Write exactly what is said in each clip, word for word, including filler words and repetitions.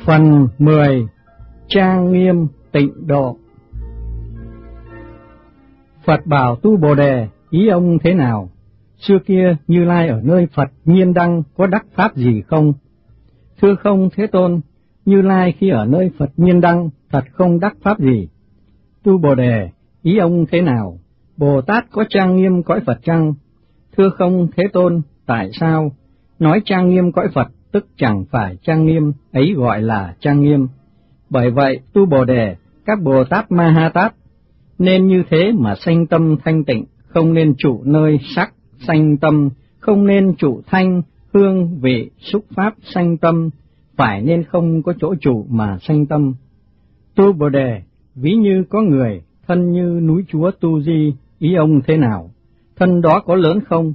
Phần mười. Trang nghiêm tịnh độ. Phật bảo Tu Bồ Đề, ý ông thế nào? Xưa kia Như Lai ở nơi Phật Nhiên Đăng có đắc pháp gì không? Thưa không Thế Tôn, Như Lai khi ở nơi Phật Nhiên Đăng thật không đắc pháp gì. Tu Bồ Đề, ý ông thế nào? Bồ Tát có trang nghiêm cõi Phật chăng? Thưa không Thế Tôn, tại sao? Nói trang nghiêm cõi Phật tức chẳng phải trang nghiêm, ấy gọi là trang nghiêm. Bởi vậy, Tu Bồ Đề, các Bồ Tát Ma Ha Tát, nên như thế mà sanh tâm thanh tịnh, không nên trụ nơi sắc, sanh tâm, không nên trụ thanh, hương, vị, xúc pháp, sanh tâm, phải nên không có chỗ trụ mà sanh tâm. Tu Bồ Đề, ví như có người, thân như núi Chúa Tu Di, ý ông thế nào? Thân đó có lớn không?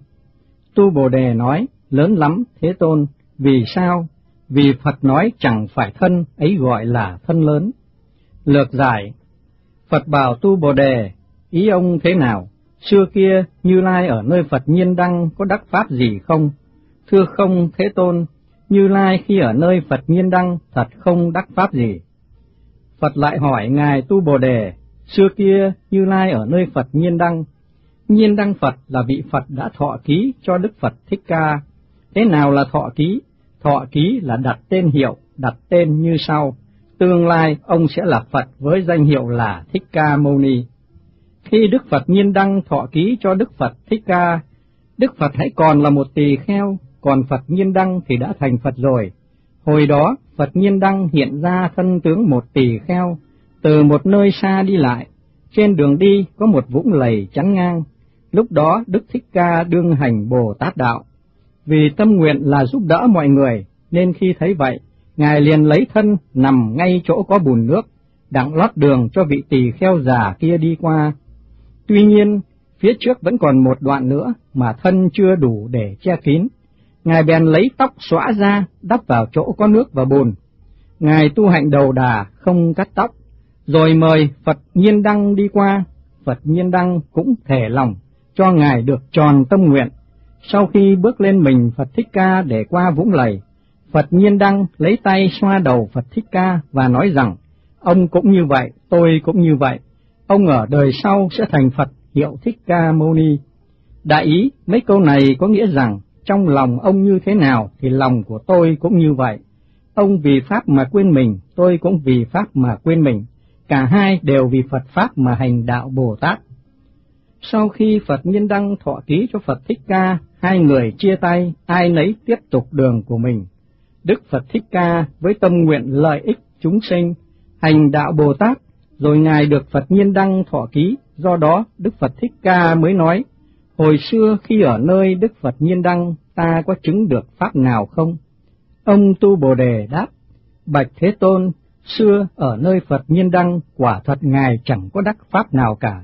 Tu Bồ Đề nói, lớn lắm, Thế Tôn. Vì sao? Vì Phật nói chẳng phải thân, ấy gọi là thân lớn. Lược giải. Phật bảo Tu Bồ Đề, ý ông thế nào? Xưa kia Như Lai ở nơi Phật Nhiên Đăng có đắc pháp gì không? Thưa không Thế Tôn, Như Lai khi ở nơi Phật Nhiên Đăng thật không đắc pháp gì. Phật lại hỏi ngài Tu Bồ Đề, xưa kia Như Lai ở nơi Phật Nhiên Đăng, Nhiên Đăng Phật là vị Phật đã thọ ký cho Đức Phật Thích Ca. Thế nào là thọ ký? Thọ ký là đặt tên hiệu, đặt tên như sau. Tương lai ông sẽ là Phật với danh hiệu là Thích Ca Mâu Ni. Khi Đức Phật Nhiên Đăng thọ ký cho Đức Phật Thích Ca, Đức Phật hãy còn là một tỳ kheo, còn Phật Nhiên Đăng thì đã thành Phật rồi. Hồi đó Phật Nhiên Đăng hiện ra thân tướng một tỳ kheo, từ một nơi xa đi lại, trên đường đi có một vũng lầy chắn ngang. Lúc đó Đức Thích Ca đương hành Bồ Tát đạo. Vì tâm nguyện là giúp đỡ mọi người, nên khi thấy vậy, Ngài liền lấy thân nằm ngay chỗ có bùn nước, đặng lót đường cho vị tỳ kheo già kia đi qua. Tuy nhiên, phía trước vẫn còn một đoạn nữa mà thân chưa đủ để che kín. Ngài bèn lấy tóc xõa ra, đắp vào chỗ có nước và bùn. Ngài tu hạnh đầu đà, không cắt tóc, rồi mời Phật Nhiên Đăng đi qua. Phật Nhiên Đăng cũng thể lòng, cho Ngài được tròn tâm nguyện. Sau khi bước lên mình Phật Thích Ca để qua vũng lầy, Phật Nhiên Đăng lấy tay xoa đầu Phật Thích Ca và nói rằng, ông cũng như vậy, tôi cũng như vậy, ông ở đời sau sẽ thành Phật hiệu Thích Ca Mâu Ni. Đại ý, mấy câu này có nghĩa rằng, trong lòng ông như thế nào thì lòng của tôi cũng như vậy. Ông vì Pháp mà quên mình, tôi cũng vì Pháp mà quên mình, cả hai đều vì Phật Pháp mà hành đạo Bồ Tát. Sau khi Phật Nhiên Đăng thọ ký cho Phật Thích Ca, hai người chia tay, ai nấy tiếp tục đường của mình. Đức Phật Thích Ca với tâm nguyện lợi ích chúng sinh, hành đạo Bồ Tát, rồi Ngài được Phật Nhiên Đăng thọ ký, do đó Đức Phật Thích Ca mới nói, hồi xưa khi ở nơi Đức Phật Nhiên Đăng, ta có chứng được Pháp nào không? Ông Tu Bồ Đề đáp, bạch Thế Tôn, xưa ở nơi Phật Nhiên Đăng, quả thật Ngài chẳng có đắc Pháp nào cả.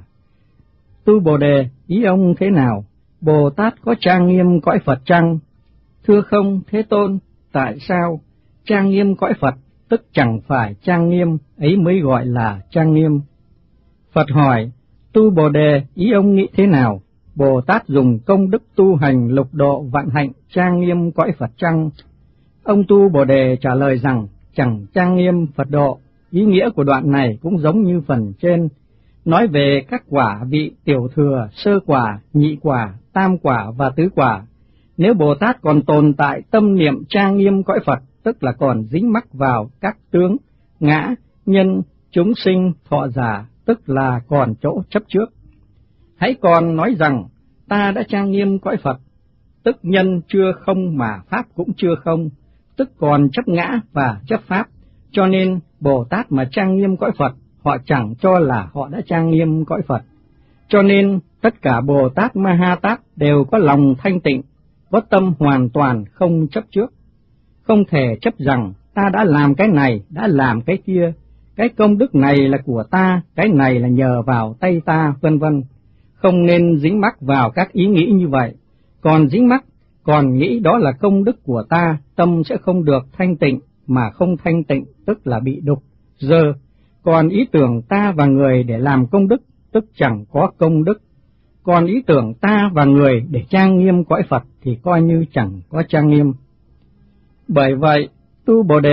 Tu Bồ Đề, ý ông thế nào? Bồ Tát có trang nghiêm cõi Phật chăng? Thưa không Thế Tôn, tại sao? Trang nghiêm cõi Phật tức chẳng phải trang nghiêm, ấy mới gọi là trang nghiêm. Phật hỏi, Tu Bồ Đề, ý ông nghĩ thế nào? Bồ Tát dùng công đức tu hành lục độ vạn hạnh trang nghiêm cõi Phật chăng? Ông Tu Bồ Đề trả lời rằng, chẳng trang nghiêm Phật độ. Ý nghĩa của đoạn này cũng giống như phần trên, nói về các quả vị tiểu thừa, sơ quả, nhị quả, tam quả và tứ quả. Nếu Bồ Tát còn tồn tại tâm niệm trang nghiêm cõi Phật, tức là còn dính mắc vào các tướng, ngã, nhân, chúng sinh, thọ giả, tức là còn chỗ chấp trước. Hãy còn nói rằng, ta đã trang nghiêm cõi Phật, tức nhân chưa không mà Pháp cũng chưa không, tức còn chấp ngã và chấp Pháp, cho nên Bồ Tát mà trang nghiêm cõi Phật, họ chẳng cho là họ đã trang nghiêm cõi Phật. Cho nên tất cả Bồ Tát Ma Ha Tát đều có lòng thanh tịnh, có tâm hoàn toàn không chấp trước. Không thể chấp rằng ta đã làm cái này, đã làm cái kia, cái công đức này là của ta, cái này là nhờ vào tay ta, vân vân. Không nên dính mắc vào các ý nghĩ như vậy. Còn dính mắc, còn nghĩ đó là công đức của ta, tâm sẽ không được thanh tịnh, mà không thanh tịnh tức là bị đục, dơ. Còn ý tưởng ta và người để làm công đức, tức chẳng có công đức. Còn ý tưởng ta và người để trang nghiêm cõi Phật thì coi như chẳng có trang nghiêm. Bởi vậy, Tu Bồ Đề,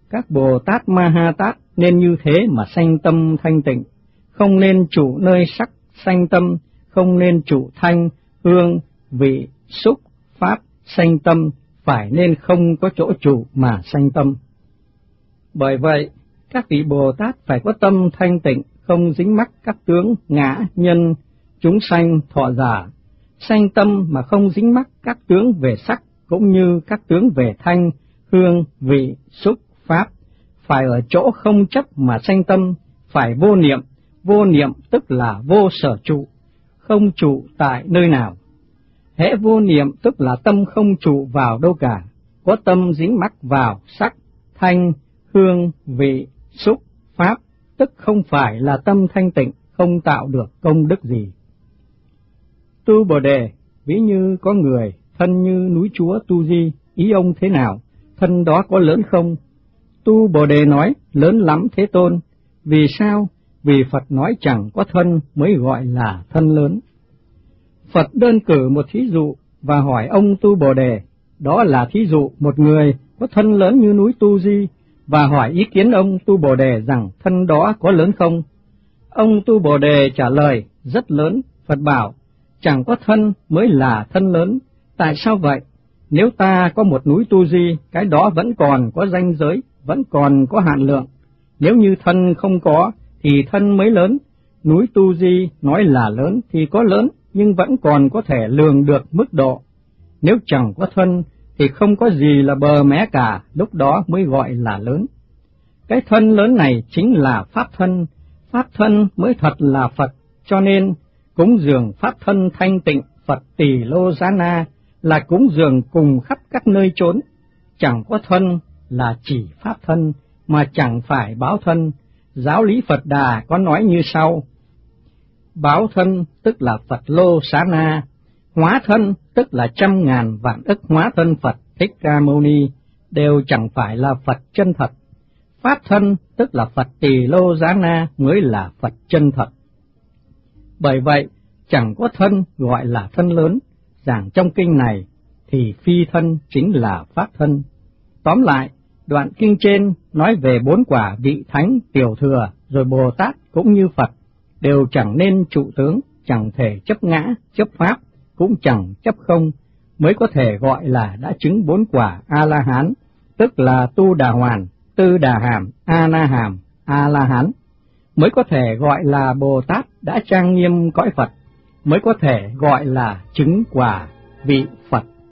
Các Bồ Tát Ma Ha Tát nên như thế mà sanh tâm thanh tịnh, không nên trụ nơi sắc sanh tâm, không nên trụ thanh, hương, vị, xúc, pháp sanh tâm, phải nên không có chỗ trụ mà sanh tâm. Bởi vậy, các vị Bồ Tát phải có tâm thanh tịnh, không dính mắc các tướng ngã, nhân, chúng sanh, thọ giả, sanh tâm mà không dính mắc các tướng về sắc, cũng như các tướng về thanh, hương, vị, xúc, pháp, phải ở chỗ không chấp mà sanh tâm, phải vô niệm, vô niệm tức là vô sở trụ, không trụ tại nơi nào. Hễ vô niệm tức là tâm không trụ vào đâu cả, có tâm dính mắc vào sắc, thanh, hương, vị, xúc, pháp, tức không phải là tâm thanh tịnh, không tạo được công đức gì. Tu Bồ Đề, ví như có người, thân như núi Chúa Tu Di, ý ông thế nào, thân đó có lớn không? Tu Bồ Đề nói, lớn lắm Thế Tôn. Vì sao? Vì Phật nói chẳng có thân mới gọi là thân lớn. Phật đơn cử một thí dụ và hỏi ông Tu Bồ Đề, đó là thí dụ một người có thân lớn như núi Tu Di, và hỏi ý kiến ông Tu Bồ Đề rằng thân đó có lớn không? Ông Tu Bồ Đề trả lời, rất lớn. Phật bảo, chẳng có thân mới là thân lớn. Tại sao vậy? Nếu ta có một núi Tu Di, cái đó vẫn còn có ranh giới, vẫn còn có hạn lượng. Nếu như thân không có, thì thân mới lớn. Núi Tu Di nói là lớn thì có lớn, nhưng vẫn còn có thể lường được mức độ. Nếu chẳng có thân, thì không có gì là bờ mé cả, lúc đó mới gọi là lớn. Cái thân lớn này chính là Pháp thân, Pháp thân mới thật là Phật, cho nên cúng dường Pháp thân thanh tịnh Phật Tỳ Lô Giá Na là cúng dường cùng khắp các nơi chốn. Chẳng có thân là chỉ Pháp thân, mà chẳng phải báo thân. Giáo lý Phật Đà có nói như sau: báo thân tức là Phật Lô Xá Na, hóa thân tức là trăm ngàn vạn ức hóa thân Phật Thích Ca Mâu Ni, đều chẳng phải là Phật chân thật. Pháp thân tức là Phật Tỳ Lô Giá Na mới là Phật chân thật. Bởi vậy, chẳng có thân gọi là thân lớn, giảng trong kinh này thì phi thân chính là Pháp thân. Tóm lại, đoạn kinh trên nói về bốn quả vị thánh tiểu thừa, rồi Bồ Tát cũng như Phật, đều chẳng nên trụ tướng, chẳng thể chấp ngã, chấp pháp, cũng chẳng chấp không, mới có thể gọi là đã chứng bốn quả A-la-hán, tức là Tu Đà Hoàn, Tư Đà Hàm, A-na Hàm, A-la-hán, mới có thể gọi là Bồ Tát đã trang nghiêm cõi Phật, mới có thể gọi là chứng quả vị Phật.